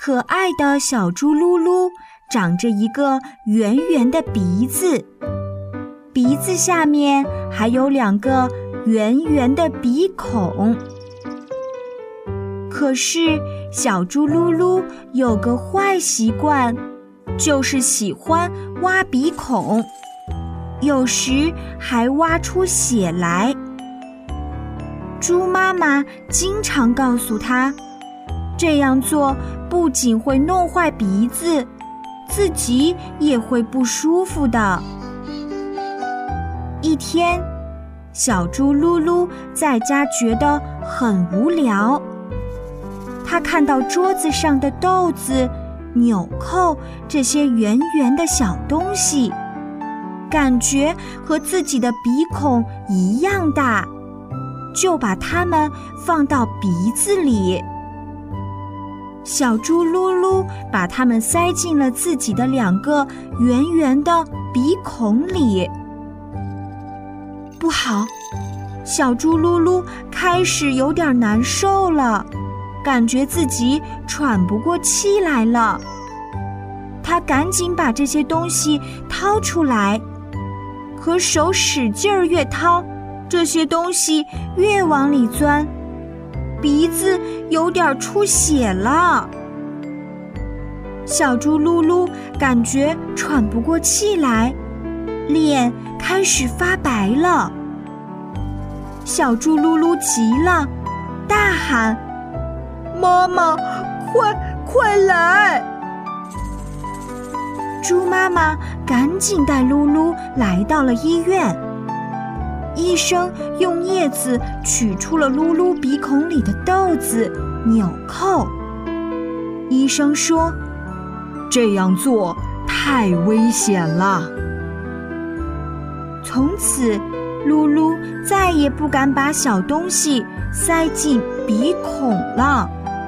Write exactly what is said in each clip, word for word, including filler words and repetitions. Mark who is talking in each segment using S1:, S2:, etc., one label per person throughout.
S1: 可爱的小猪噜噜长着一个圆圆的鼻子，鼻子下面还有两个圆圆的鼻孔。可是小猪噜噜有个坏习惯，就是喜欢挖鼻孔，有时还挖出血来。猪妈妈经常告诉他，这样做不仅会弄坏鼻子，自己也会不舒服的。一天，小猪噜噜在家觉得很无聊，他看到桌子上的豆子、纽扣这些圆圆的小东西，感觉和自己的鼻孔一样大，就把它们放到鼻子里。小猪噜噜把它们塞进了自己的两个圆圆的鼻孔里。不好，小猪噜噜开始有点难受了，感觉自己喘不过气来了。他赶紧把这些东西掏出来，可手使劲儿越掏，这些东西越往里钻，鼻子有点出血了。小猪噜噜感觉喘不过气来，脸开始发白了。小猪噜噜急了，大喊：妈妈，快快来！猪妈妈赶紧带噜噜来到了医院。医生用镊子取出了噜噜鼻孔里的豆子、纽扣。医生说，这样做太危险了。从此，噜噜再也不敢把小东西塞进鼻孔了。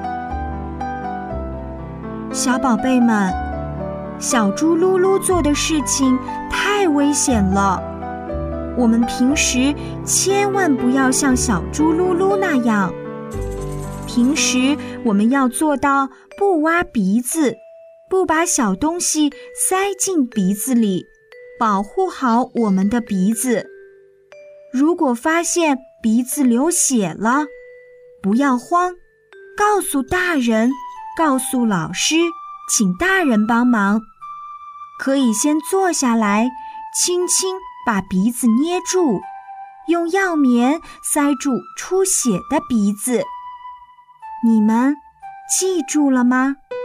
S1: 小宝贝们，小猪噜噜做的事情太危险了，我们平时千万不要像小猪噜噜那样。平时我们要做到不挖鼻子，不把小东西塞进鼻子里，保护好我们的鼻子。如果发现鼻子流血了，不要慌，告诉大人，告诉老师，请大人帮忙。可以先坐下来，轻轻把鼻子捏住，用药棉塞住出血的鼻子。你们记住了吗？